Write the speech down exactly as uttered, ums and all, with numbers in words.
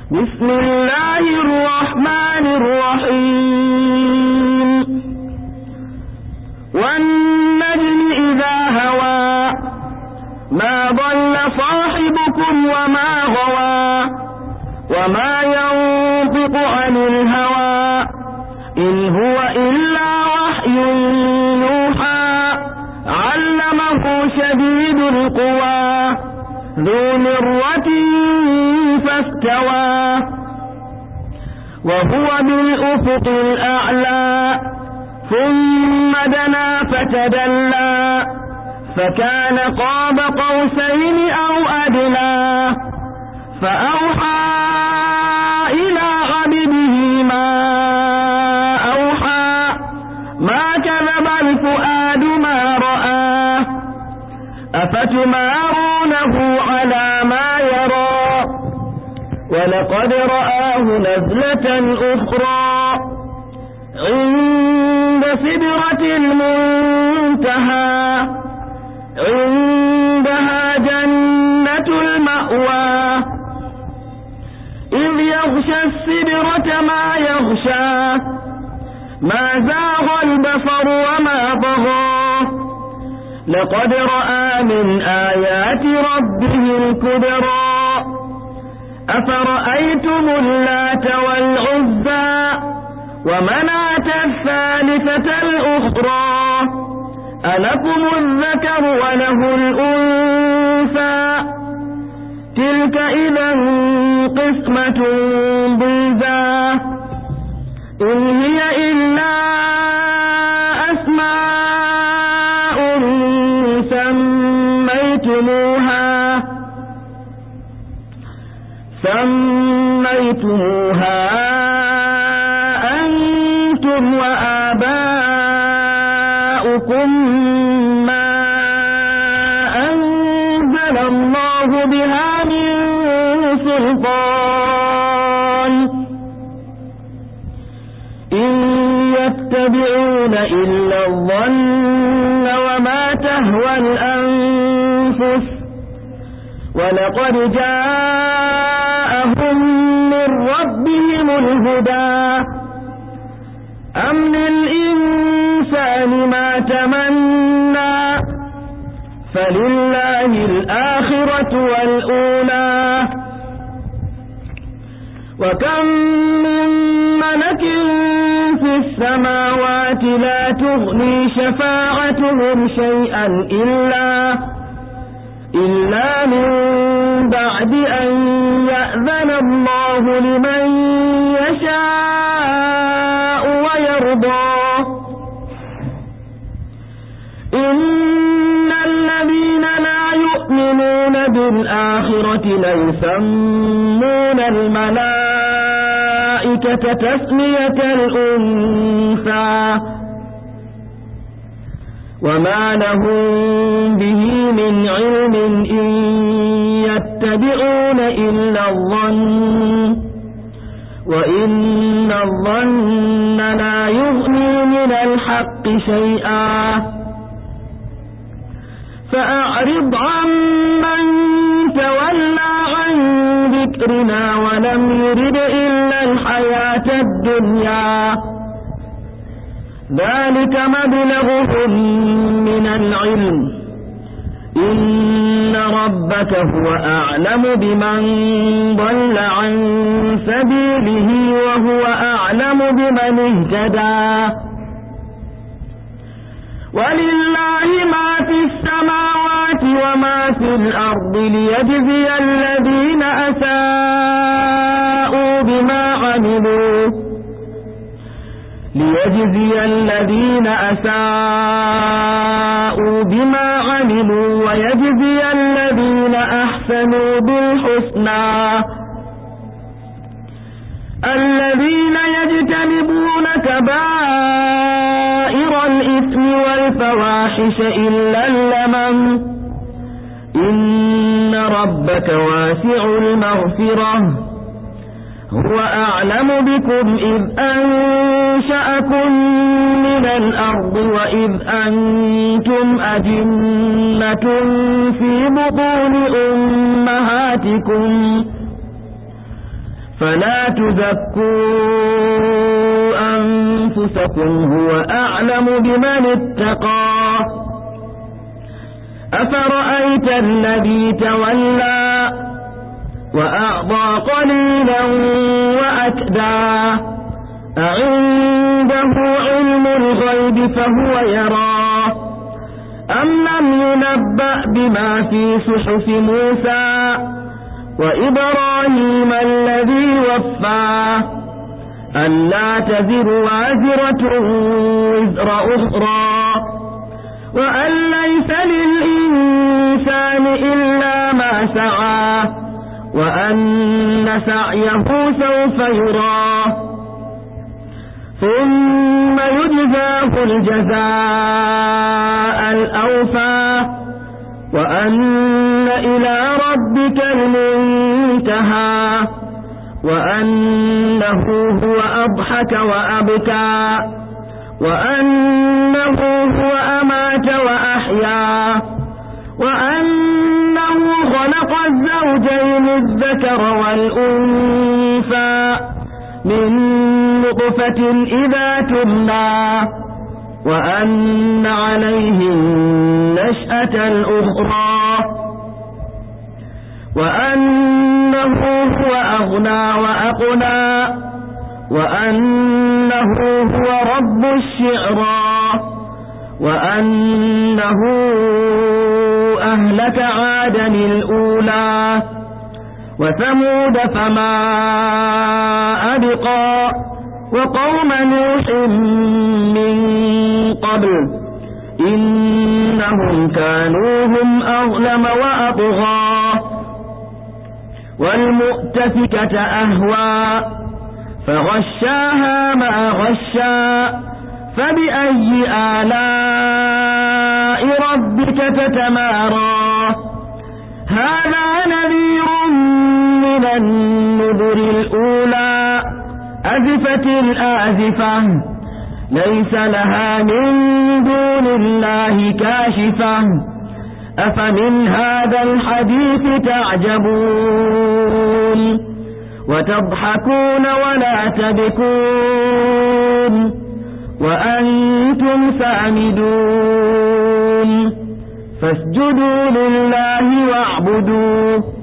بسم الله الرحمن الرحيم والنجم إذا هوى ما ضل صاحبكم وما غوى وما ينطق عن الهوى إن هو إلا وحي يوحى علمه شديد القوى ذو مرة فاستوى وهو بالأفق الأعلى ثم دنا فتدلى فكان قاب قوسين أو أدنى فأوحى إلى عبده ما أوحى ما كذب الفؤاد ما رأى أفتمارونه على ما يرى ولقد رآه نزلة أخرى عند سدرة المنتهى عندها جنة المأوى إذ يغشى السدرة ما يغشى ما زاغ البصر وما طغى لقد رأى من آيات ربه الكبرى أفرأيتم اللات والعزى ومناة الثالثة الأخرى ألكم الذكر وله الأنثى تلك إذا قسمة ضيزى إن هي إلا أسماء سميتموها سميتموها أنتم وآباؤكم ما أنزل الله بها من سلطان إن يتبعون إلا الظن وما تهوى الأنفس ولقد جاءهم من ربهم الهدى أم للإنسان ما تمنى فلله الآخرة والأولى وكم من ملك في السماوات لا تغني شفاعتهم شيئا إلا إلا من بعد أن يأذن الله لمن يشاء ويرضى إن الذين لا يؤمنون بالآخرة ليسمون الملائكة تسمية الأنثى وما لهم به من علم إن يتبعون إلا الظن وإن الظن لا يغني من الحق شيئا فأعرض عمن تولى عن ذكرنا ولم يرد إلا الحياة الدنيا ذلك مبلغهم من العلم إن ربك هو أعلم بمن ضل عن سبيله وهو أعلم بمن اهتدى ولله ما في السماوات وما في الأرض ليجزي الذين أساءوا بما عملوا ليجزي الذين أساءوا بما عملوا ويجزي الذين أحسنوا بالحسنى الذين يجتنبون كبائر الإثم والفواحش إلا اللمم إن ربك واسع المغفرة هو أعلم بكم إذ أنشأكم من الأرض وإذ أنتم أجنة في بطون أمهاتكم فلا تزكوا أنفسكم هو أعلم بمن اتقى أفرأيت الذي تولى وأعطى قليلا وأكدى أعنده علم الغيب فهو يرى أم لم ينبأ بما في صحف موسى وإبراهيم الذي وفى ألا تزر وازرة وزر أخرى وأن ليس للإنسان إلا ما سعى وأن سعيه سوف يرى ثم يجزاه الجزاء الأوفى وأن إلى ربك المنتهى وأنه هو أضحك وأبكى وأنه هو أمات وأحيا وأنه خلق الزوجين الذكر والأنثى من نطفة إذا تمنى وأن عليه النشأة الأخرى وأنه هو أغنى وأقنى وأنه هو رب الشعرى وأنه أهلك عادا الأولى وثمود فما أبقى وقوم نوح من قبل إنهم كانوا هم أظلم وأطغى والمؤتفكة أهوى فغشاها ما غشا فبأي آلاء ربك تتمارى هذا نذير من النذر الأولى أزفت الآزفة ليس لها من دون الله كاشفة أفمن هذا الحديث تعجبون وتضحكون ولا تبكون وأنتم سامدون فاسجدوا لله واعبدوا